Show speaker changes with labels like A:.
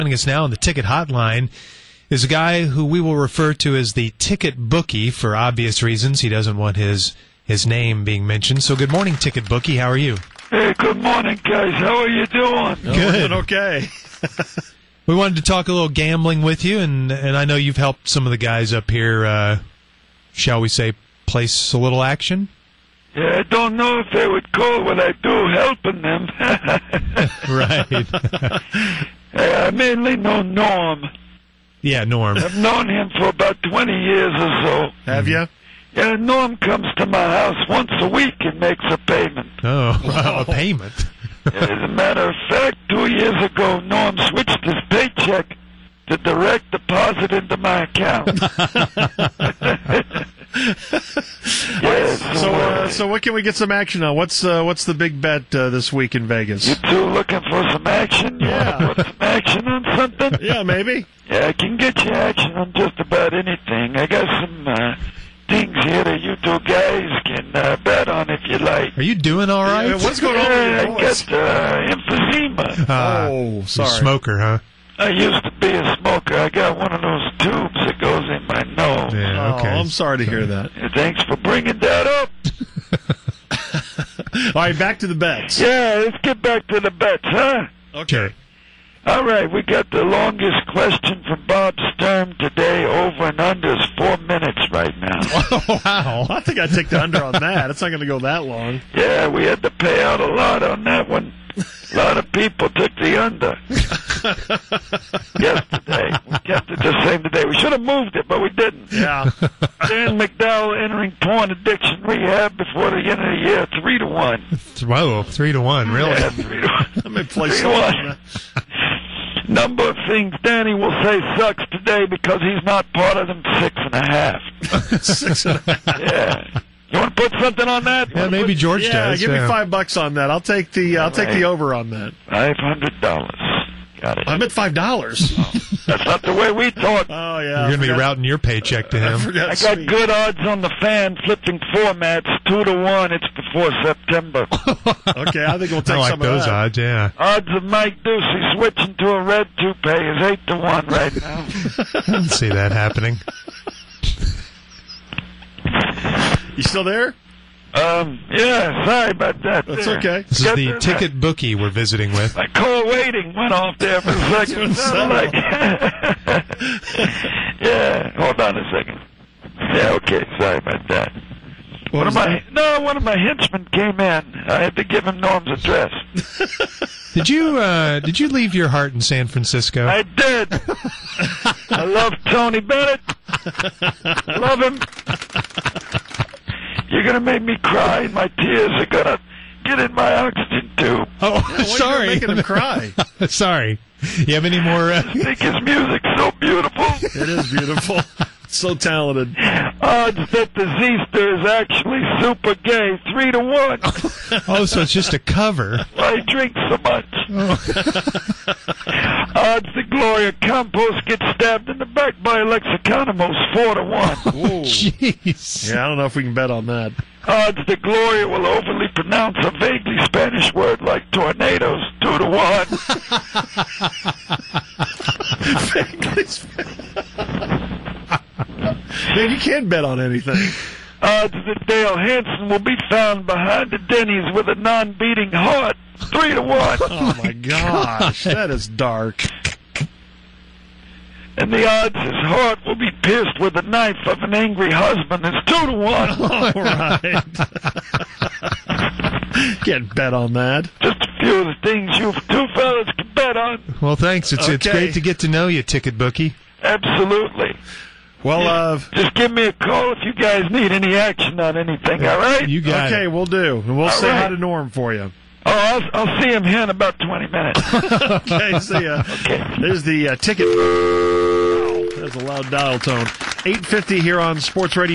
A: Joining us now on the ticket hotline is a guy who we will refer to as the ticket bookie for obvious reasons. He doesn't want his name being mentioned. So good morning, ticket bookie. How are you?
B: Hey, good morning, guys. How are you doing?
A: Good.
C: Okay.
A: We wanted to talk a little gambling with you, and I know you've helped some of the guys up here, shall we say, place a little action?
B: Yeah, I don't know if they would call what I do helping them.
A: Right.
B: I mainly know Norm.
A: Yeah, Norm.
B: I've known him for about 20 years or so.
C: Have you?
B: Yeah, Norm comes to my house once a week and makes a payment.
A: Oh, wow, a payment.
B: As a matter of fact, 2 years ago, Norm switched his paycheck to direct deposit into my account.
C: So what can we get some action on? What's the big bet this week in Vegas?
B: You two looking for some action?
C: Yeah.
B: Put some action on something?
C: Yeah, maybe.
B: Yeah, I can get you action on just about anything. I got some things here that you two guys can bet on if you like.
A: Are you doing all right?
C: Yeah, what's going on with your voice?
B: I got emphysema.
C: Oh, sorry.
A: Smoker, huh?
B: I used to be a smoker. I got one of those tubes that goes in my nose.
A: Yeah, okay.
C: Oh, I'm sorry to hear that.
B: Thanks for bringing that up.
C: All right, back to the bets.
B: Yeah, let's get back to the bets, huh?
C: Okay.
B: All right, we got the longest question from Bob Sturm today. Over and under is 4 minutes right now.
C: Oh, wow. I think I'd take the under on that. It's not going to go that long.
B: Yeah, we had to pay out a lot on that one. A lot of people took the under. Yesterday. We kept it the same today. We should have moved it, but we didn't.
C: Yeah.
B: Dan McDowell entering porn addiction rehab before the end of the year, 3-1.
A: Whoa, 3-1, really?
B: Yeah, 3-1.
C: I may play
B: 3-1. Number of things Danny will say sucks today because he's not part of them 6.5.
C: 6.5.
B: Yeah. You want to put something on that?
A: Yeah, maybe George does.
C: Give me $5 on that. I'll take the over on that.
B: $500. Got it.
C: I'm at $5.
B: That's not the way we talk.
C: Oh, yeah.
A: You're going to be routing your paycheck to him.
B: I got good odds on the fan flipping formats, 2-1. It's before September.
C: Okay, I think we'll take
A: I like
C: some
A: those
C: of that.
A: odds, yeah.
B: Odds of Mike Ducey switching to a red toupee is 8-1 right now.
A: I don't see that happening.
C: You still there?
B: Yeah, sorry about that.
C: That's
B: there.
C: okay.
A: This is the ticket bookie we're visiting with.
B: My call waiting went off there for a second. Yeah, hold on a second. Yeah, okay, sorry about that. One of my henchmen came in. I had to give him Norm's address.
A: Did you leave your heart in San Francisco?
B: I did. I love Tony Bennett. Love him. You're going to make me cry, and my tears are going to get in my oxygen tube.
A: Oh,
C: Yeah,
A: sorry.
C: You're making him cry.
A: Sorry. You have any more?
B: I think his music's so beautiful.
C: It is beautiful. So talented.
B: Odds that the Z-Ster is actually super gay, 3-1.
A: Oh, so it's just a cover.
B: I drink so much. Odds that Gloria Campos gets stabbed in the back by Lexicomos, 4-1.
C: Whoa.
A: Jeez.
C: Yeah, I don't know if we can bet on that.
B: Odds that Gloria will overly pronounce a vaguely Spanish word like tornadoes, 2-1.
C: Vaguely Spanish. Man, you can't bet on anything.
B: Odds that Dale Hansen will be found behind the Denny's with a non-beating heart, 3-1.
C: Oh, my gosh. That is dark.
B: And the odds his heart will be pierced with the knife of an angry husband is 2-1.
C: All right. Can't bet on that.
B: Just a few of the things you two fellas can bet on.
A: Well, thanks. It's
C: Okay.
A: great to get to know you, ticket bookie.
B: Absolutely.
C: Well,
B: Just give me a call if you guys need any action on anything, all right?
A: You got
C: okay,
A: it.
C: we'll do. And we'll say
B: right.
C: hi to Norm for you.
B: Oh, I'll see him here in about 20 minutes.
C: Okay, see ya.
B: Okay.
C: There's the ticket. Wow, there's a loud dial tone. 8:50 here on Sports Radio.